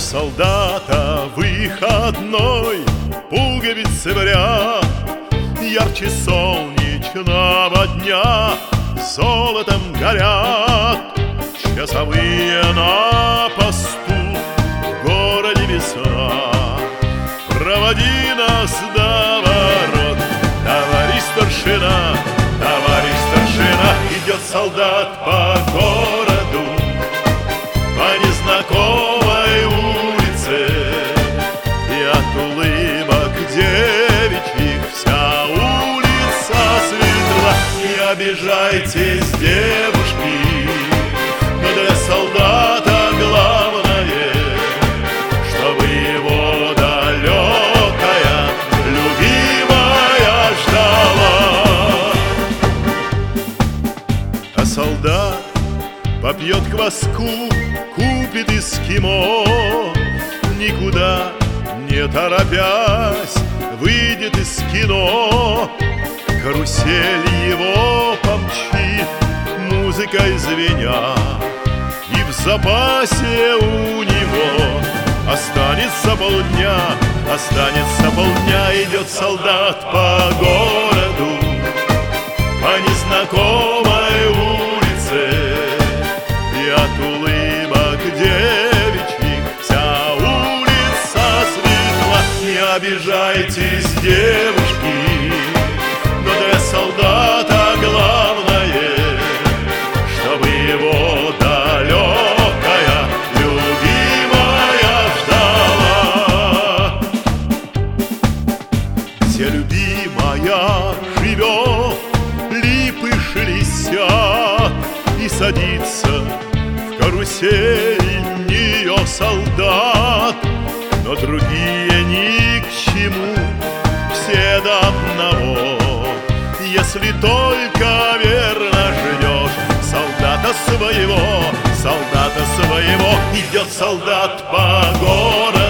солдата выходной, пуговицы в ряд, ярче солнечного дня золотом горят. Часовые на посту, в городе весна. Проводи нас до ворот, товарищ старшина, товарищ старшина. Идет солдат по городу, по незнакомой улице, и от улыбок девичьих вся улица светла. Не обижайтесь, девушки, но для солдата главное, чтобы его далекая любимая ждала. А солдат попьет кваску, купит эскимо, никуда не торопясь выйдет из кино. Карусель его помчит, музыкой звеня, и в запасе у него останется полдня. Останется полдня. Идет солдат по городу, по незнакомой улице, и от улыбок девичьих вся улица светла. Не обижайтесь, девушки, но для солдата главное, чтобы его далекая любимая ждала. Где любимая живет, липы шелестят, и садится в карусель нее солдат. Но другие ни к чему, все до одного, если только верно ждешь солдата своего, солдата своего. Идет солдат по городу,